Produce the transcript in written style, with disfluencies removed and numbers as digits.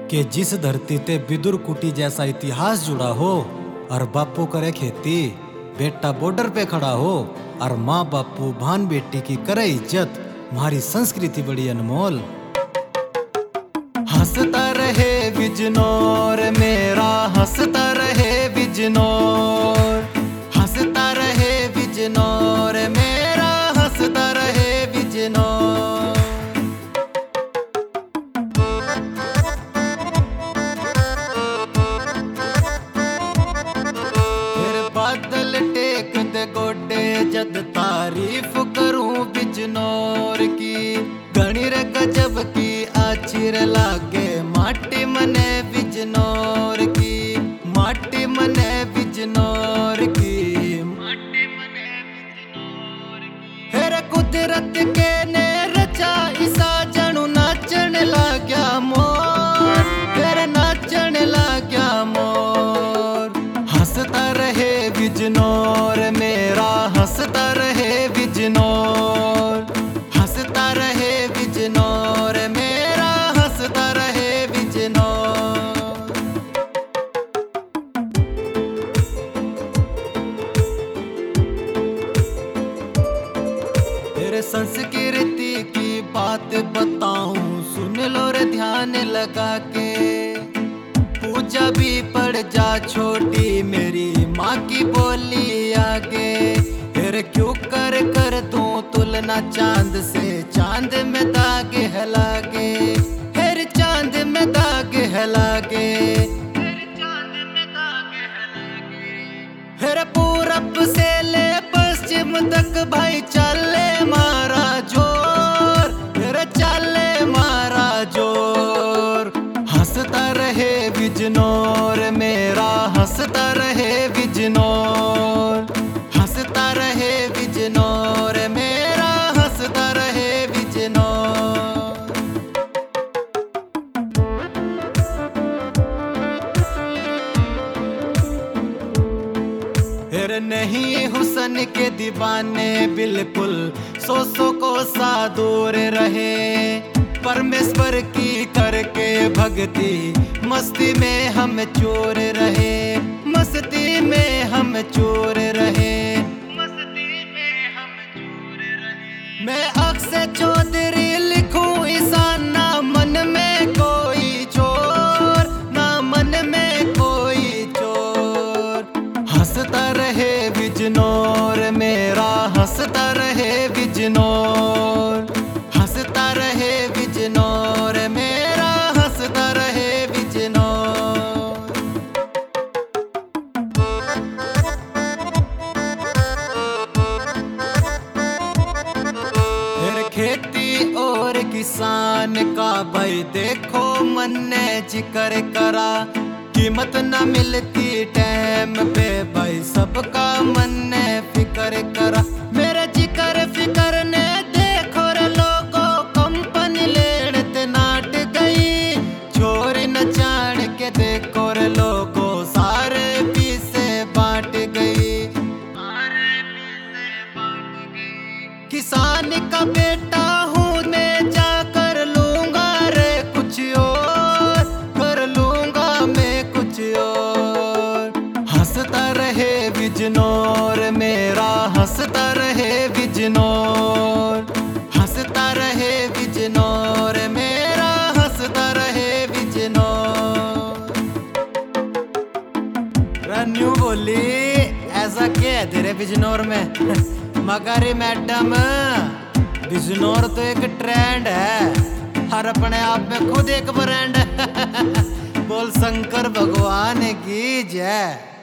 कि जिस धरती ते विदुर कुटी जैसा इतिहास जुड़ा हो और बापू करे खेती, बेटा बॉर्डर पे खड़ा हो और माँ बापू भान बेटी की करे इज्जत, हमारी संस्कृति बड़ी अनमोल। हंसता रहे बिजनौर मेरा, हंसता रहे बिजनौर, हंसता रहे बिजनौर मेरा, हंसता रहे बिजनौर। फिर बादल टेक दे गोडे जद तारीफ करूं बिजनौर की, गणिर गजब की आचिर लागे माटी मने बिजनौर की, माटी मने बिजनौर की, माटी मने बिजनौर की। फिर कुदरत के ने रचा इसा जणु नाचन लाग्या मोर, फिर नाचन लाग्या मोर। हंसता रहे बिजनौर मेरा, हंसता रहे बिजनौर, हंसता रहे बिजनौर मेरा, हंसता रहे बिजनौर। तेरे संस्कृति की बात बताऊं, सुन लो रे ध्यान लगा के। पूजा भी पड़ जा छोटी मेरी माँ की बोली आगे, फिर क्यों कर दूं तुलना चांद से, चांद में दाग है लागे, फिर चांद में दाग है लागे, फिर चांद में दाग है लागे। फिर पूरब से ले पश्चिम तक भाई चले मारा जोर, फिर चले मारा जोर। हंसता रहे बिजनौर मेरा, हंसता रहे बिजनौर, हंसता रहे बिजनौर मेरा, हंसता रहे बिजनौर। फिर नहीं हुसन के दीवाने बिल्कुल सौ को सा दूर रहे, परमेश्वर की करके भक्ति मस्ती में हम चोर रहे, मस्ती में हम चोर रहे, मस्ती में हम चोर रहे। मैं अक्सर चौधरी लिखूं ईसा, ना मन में कोई चोर, ना मन में कोई चोर। हंसता रहे बिजनौर मेरा, हंसता रहे बिजनौर, हंसता रहे बिजनौर मेरा, हंसता रहे बिजनौर। फिर खेती और किसान का भाई देखो मन ने जिक्र करा, कीमत न मिलती टाइम पे भाई सबका मन ने फिक्र करा। मेरे जिक्र फिक्र ने देखो रे लोगों कंपनी लेने ते नाट गई, छोरी न जान के देखो रे लोगों सारे पीसे बांट गई, सारे पीसे बांट गई। किसान का बेटा हूँ मैं, जा कर लूंगा रे कुछ और, कर लूंगा मैं कुछ और। हंसता रहे बिजनौर मेरा, हंसता रहे बिजनौर, हंसता रहे बिजनौर मेरा, हंसता रहे बिजनौर। रन्यू बोली ऐसा क्या है तेरे बिजनौर में? मगर मैडम बिजनौर तो एक ट्रेंड है, हर अपने आप में खुद एक ब्रांड है। बोल शंकर भगवान की जय।